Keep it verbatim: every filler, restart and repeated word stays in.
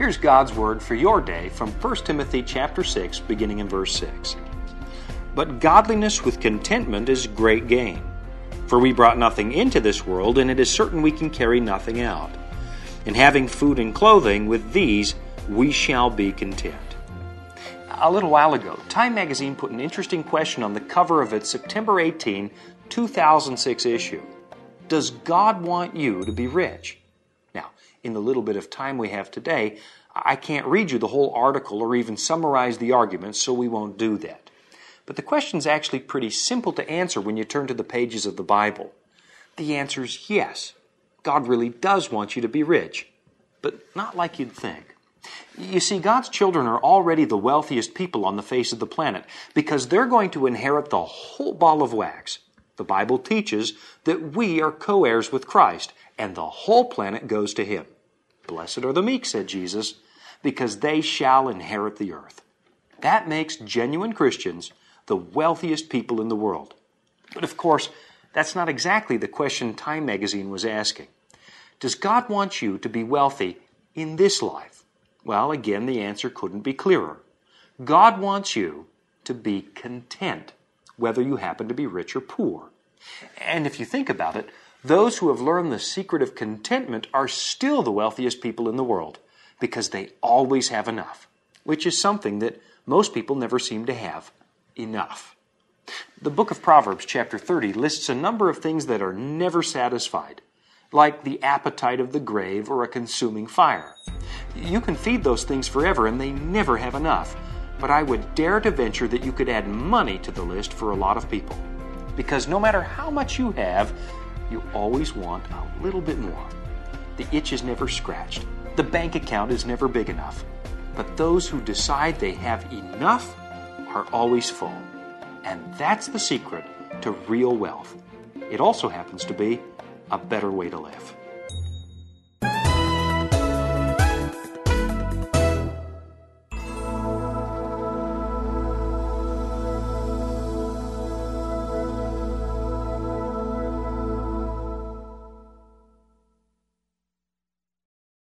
Here's God's Word for your day from First Timothy chapter six, beginning in verse six. But godliness with contentment is great gain. For we brought nothing into this world, and it is certain we can carry nothing out. And having food and clothing, with these we shall be content. A little while ago, Time magazine put an interesting question on the cover of its September eighteenth, two thousand six issue. Does God want you to be rich? Now, in the little bit of time we have today, I can't read you the whole article or even summarize the arguments, so we won't do that. But the question's actually pretty simple to answer when you turn to the pages of the Bible. The answer is yes. God really does want you to be rich, but not like you'd think. You see, God's children are already the wealthiest people on the face of the planet because they're going to inherit the whole ball of wax. The Bible teaches that we are co-heirs with Christ, and the whole planet goes to Him. Blessed are the meek, said Jesus, because they shall inherit the earth. That makes genuine Christians the wealthiest people in the world. But of course, that's not exactly the question Time magazine was asking. Does God want you to be wealthy in this life? Well, again, the answer couldn't be clearer. God wants you to be content, whether you happen to be rich or poor. And if you think about it, those who have learned the secret of contentment are still the wealthiest people in the world because they always have enough, which is something that most people never seem to have enough. The book of Proverbs, chapter thirty, lists a number of things that are never satisfied, like the appetite of the grave or a consuming fire. You can feed those things forever and they never have enough, but I would dare to venture that you could add money to the list for a lot of people. Because no matter how much you have, you always want a little bit more. The itch is never scratched. The bank account is never big enough. But those who decide they have enough are always full. And that's the secret to real wealth. It also happens to be a better way to live.